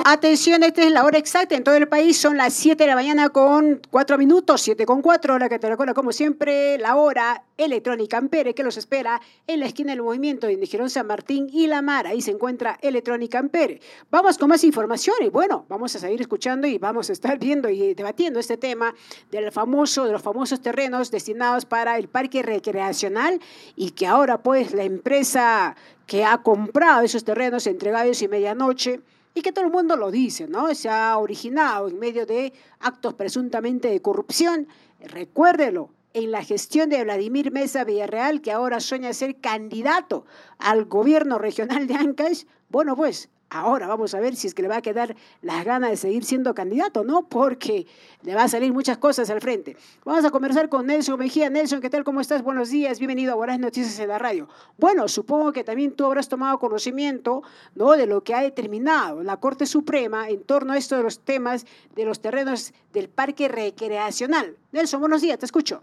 Atención, esta es la hora exacta en todo el país, son las 7 de la mañana con 4 minutos, 7 con 4, hora que te recuerda como siempre, la hora Electrónica Ampere, que los espera en la esquina del movimiento de Girón San Martín y La Mar, ahí se encuentra Electrónica Ampere. Vamos con más información y bueno, vamos a seguir escuchando y vamos a estar viendo y debatiendo este tema de los famosos terrenos destinados para el parque recreacional y que ahora pues la empresa que ha comprado esos terrenos entre Gallos y Medianoche, y que todo el mundo lo dice, ¿no? Se ha originado en medio de actos presuntamente de corrupción. Recuérdelo, en la gestión de Vladimir Mesa Villarreal, que ahora sueña ser candidato al gobierno regional de Ancash, bueno, pues ahora vamos a ver si es que le va a quedar las ganas de seguir siendo candidato, ¿no? Porque le va a salir muchas cosas al frente. Vamos a conversar con Nelson Mejía. Nelson, ¿qué tal? ¿Cómo estás? Buenos días. Bienvenido a Buenas Noticias en la Radio. Bueno, supongo que también tú habrás tomado conocimiento, ¿no?, de lo que ha determinado la Corte Suprema en torno a esto de los temas de los terrenos del parque recreacional. Nelson, buenos días, te escucho.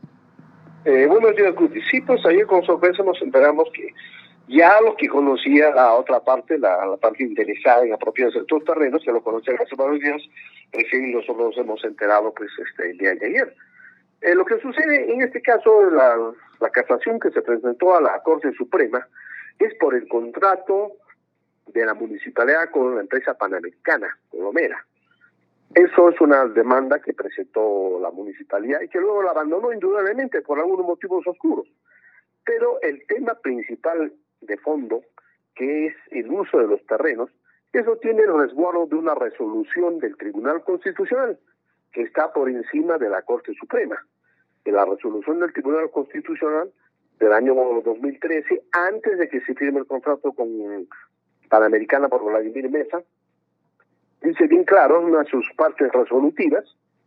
Buenos días, Guti. Sí, pues ayer con sorpresa nos enteramos que ya los que conocía la otra parte, la parte interesada en apropiarse de estos terrenos, que lo conocían hace varios días, recién nosotros nos hemos enterado pues el día de ayer. Lo que sucede en este caso, la casación que se presentó a la Corte Suprema es por el contrato de la municipalidad con la empresa panamericana, Colomera. Eso es una demanda que presentó la municipalidad y que luego la abandonó indudablemente por algunos motivos oscuros. Pero el tema principal de fondo, que es el uso de los terrenos, eso tiene el resguardo de una resolución del Tribunal Constitucional que está por encima de la Corte Suprema. De la resolución del Tribunal Constitucional del año 2013, antes de que se firme el contrato con Panamericana por Vladimir Mesa, dice bien claro en una de sus partes resolutivas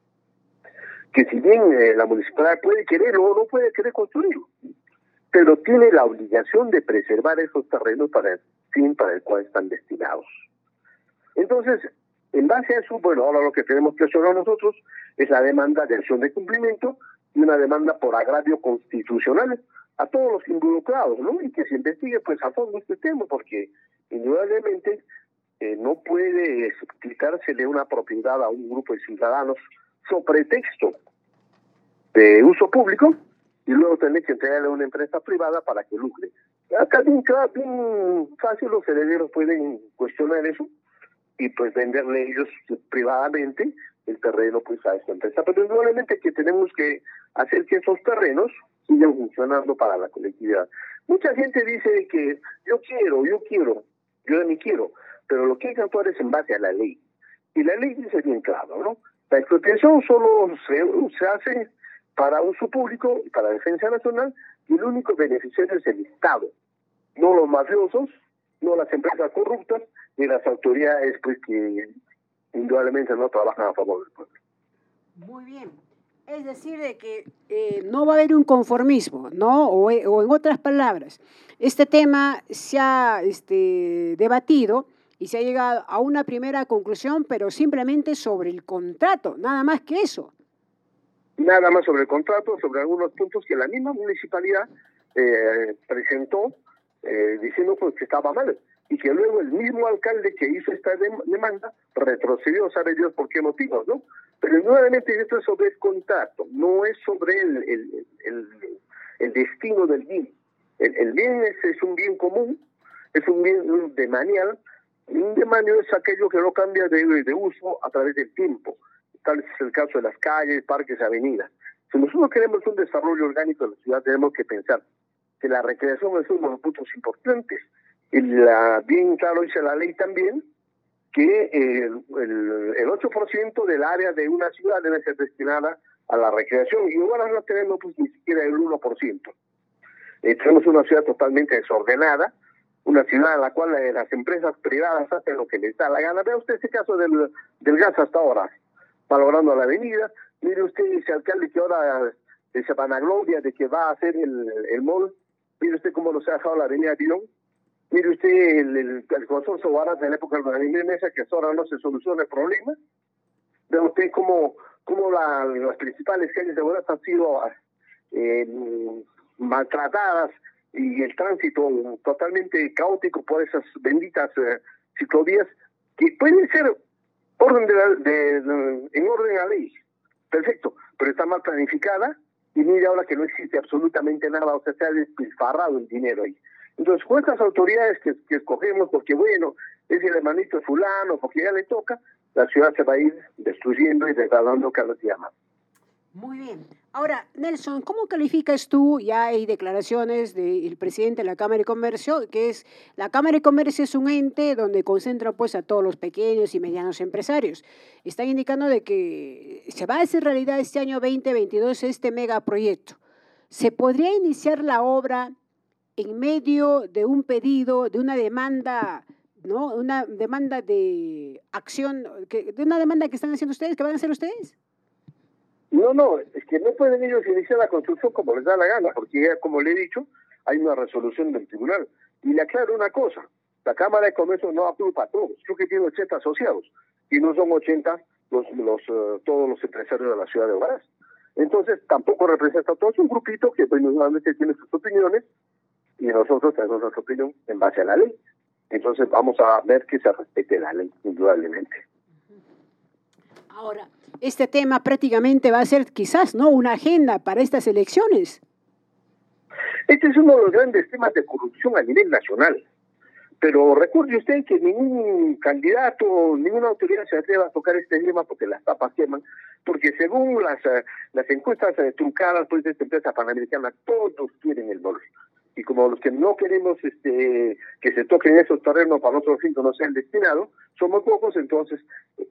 que si bien la municipalidad puede quererlo o no puede querer construirlo, pero tiene la obligación de preservar esos terrenos para el fin para el cual están destinados. Entonces, en base a eso, bueno, ahora lo que tenemos que hacer nosotros es la demanda de acción de cumplimiento y una demanda por agravio constitucional a todos los involucrados, ¿no? Y que se investigue pues a fondo este tema, porque indudablemente no puede explicarse una propiedad a un grupo de ciudadanos sobre pretexto de uso público y luego tener que entregarle a una empresa privada para que lucre. Acá bien fácil los herederos pueden cuestionar eso y pues venderle ellos privadamente el terreno pues a esta empresa. Pero indudablemente que tenemos que hacer que esos terrenos sigan funcionando para la colectividad. Mucha gente dice que yo ni quiero, pero lo que hay que actuar es en base a la ley. Y la ley dice bien claro, ¿no? La expropiación solo se hace para uso público y para defensa nacional, y el único beneficiario es el Estado, no los mafiosos, no las empresas corruptas, ni las autoridades pues que indudablemente no trabajan a favor del pueblo. Muy bien. Es decir, de que no va a haber un conformismo, ¿no? O en otras palabras, este tema se ha debatido y se ha llegado a una primera conclusión, pero simplemente sobre el contrato, nada más que eso. Nada más sobre el contrato, sobre algunos puntos que la misma municipalidad presentó diciendo pues, que estaba mal, y que luego el mismo alcalde que hizo esta demanda retrocedió, sabe Dios por qué motivos, ¿no? Pero nuevamente esto es sobre el contrato, no es sobre el destino del bien. El bien es un bien común, es un bien demanial, y un demanio es aquello que no cambia de uso a través del tiempo. Tal es el caso de las calles, parques, avenidas. Si nosotros queremos un desarrollo orgánico de la ciudad, tenemos que pensar que la recreación es uno de los puntos importantes. Y bien claro dice la ley también que el 8% del área de una ciudad debe ser destinada a la recreación, y ahora no tenemos pues ni siquiera el 1%. Tenemos una ciudad totalmente desordenada, una ciudad en la cual las empresas privadas hacen lo que les da la gana. Vea usted este caso del gas hasta ahora, valorando la avenida. Mire usted ese alcalde que ahora se vanagloria de que va a hacer el mall. Mire usted cómo nos ha dejado la avenida Girón. Mire usted el consorcio Huaraz de la época de Vladimir Mesa, que hasta ahora no se soluciona el problema. Ve usted cómo las principales calles de Huaraz han sido maltratadas y el tránsito totalmente caótico por esas benditas ciclovías que puede ser orden en orden a ley, perfecto, pero está mal planificada y mira ahora que no existe absolutamente nada, o sea, se ha despilfarrado el dinero ahí. Entonces, con estas autoridades que escogemos, porque bueno, es el hermanito de fulano, porque ya le toca, la ciudad se va a ir destruyendo y degradando cada día más. Muy bien. Ahora, Nelson, ¿cómo calificas tú? Ya hay declaraciones del presidente de la Cámara de Comercio, que es, la Cámara de Comercio es un ente donde concentra pues a todos los pequeños y medianos empresarios. Están indicando de que se va a hacer realidad este año 2022 este megaproyecto. ¿Se podría iniciar la obra en medio de un pedido, de una demanda, ¿no? Una demanda de acción, de una demanda que están haciendo ustedes, que van a hacer ustedes? No, es que no pueden ellos iniciar la construcción como les da la gana, porque ya, como le he dicho, hay una resolución del tribunal. Y le aclaro una cosa, la Cámara de Comercio no agrupa a todos, creo que tiene 80 asociados, y no son 80 todos los empresarios de la ciudad de Huaraz. Entonces, tampoco representa a todos, un grupito que pues, normalmente tiene sus opiniones, y nosotros tenemos nuestra opinión en base a la ley. Entonces, vamos a ver que se respete la ley, indudablemente. Ahora, este tema prácticamente va a ser quizás, ¿no?, una agenda para estas elecciones. Este es uno de los grandes temas de corrupción a nivel nacional. Pero recuerde usted que ningún candidato, ninguna autoridad se atreva a tocar este tema porque las tapas queman, porque según las encuestas trucadas pues, de esta empresa panamericana, todos quieren el dólar. Y como los que no queremos que se toquen esos terrenos para otros fines no sean destinados, somos pocos, entonces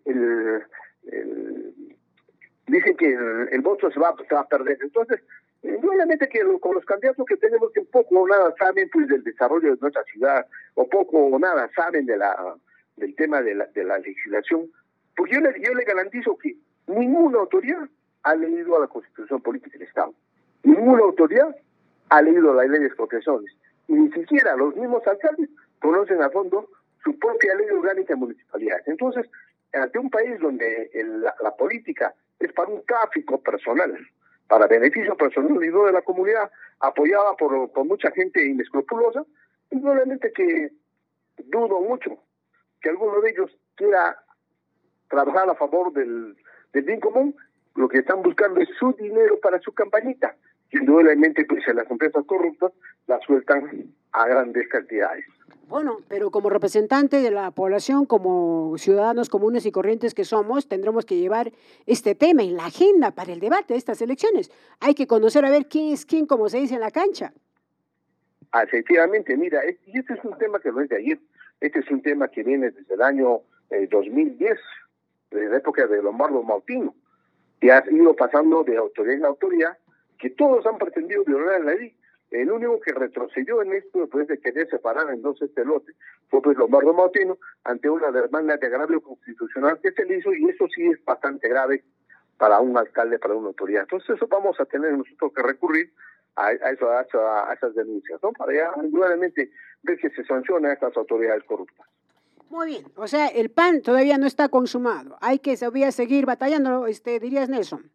dicen que el voto se va a perder. Entonces, obviamente que con los candidatos que tenemos que poco o nada saben pues del desarrollo de nuestra ciudad, o poco o nada saben del tema de la legislación, pues yo le garantizo que ninguna autoridad ha leído a la Constitución Política del Estado. Ninguna autoridad ha leído la ley de expropiaciones. Y ni siquiera los mismos alcaldes conocen a fondo su propia ley orgánica de municipalidades. Entonces, ante un país donde la política es para un tráfico personal, para beneficio personal y no de la comunidad, apoyada por mucha gente inescrupulosa, indudablemente que dudo mucho que alguno de ellos quiera trabajar a favor del bien común. Lo que están buscando es su dinero para su campañita. Indudablemente, pues las empresas corruptas las sueltan a grandes cantidades. Bueno, pero como representante de la población, como ciudadanos comunes y corrientes que somos, tendremos que llevar este tema en la agenda para el debate de estas elecciones. Hay que conocer a ver quién es quién, como se dice en la cancha. Efectivamente, mira, y este es un tema que no es de ayer, este es un tema que viene desde el año 2010, desde la época de Lombardo Mautino, que ha ido pasando de autoridad en autoridad, que todos han pretendido violar la ley. El único que retrocedió en esto, después de querer separar en dos este lote, fue pues Lombardo Mautino, ante una demanda de agravio constitucional que se le hizo, y eso sí es bastante grave para un alcalde, para una autoridad. Entonces eso vamos a tener nosotros que recurrir a esas denuncias, ¿no? Para ya indudablemente ver que se sanciona a estas autoridades corruptas. Muy bien, o sea, el pan todavía no está consumado. Hay que todavía seguir batallando, dirías, Nelson.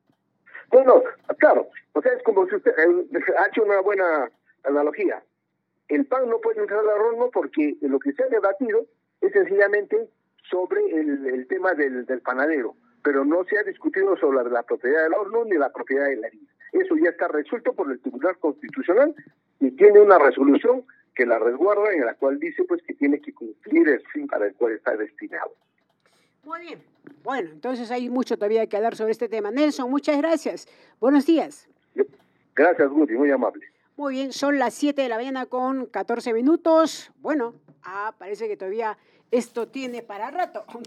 No, claro, o sea, es como si usted ha hecho una buena analogía. El pan no puede entrar al horno porque lo que se ha debatido es sencillamente sobre el tema del panadero, pero no se ha discutido sobre la propiedad del horno ni la propiedad de la harina. Eso ya está resuelto por el Tribunal Constitucional y tiene una resolución que la resguarda, en la cual dice pues que tiene que cumplir el fin para el cual está destinado. Muy bien. Bueno, entonces hay mucho todavía que hablar sobre este tema. Nelson, muchas gracias. Buenos días. Gracias, Guti, muy amable. Muy bien, son las 7 de la mañana con 14 minutos. Bueno, parece que todavía esto tiene para rato.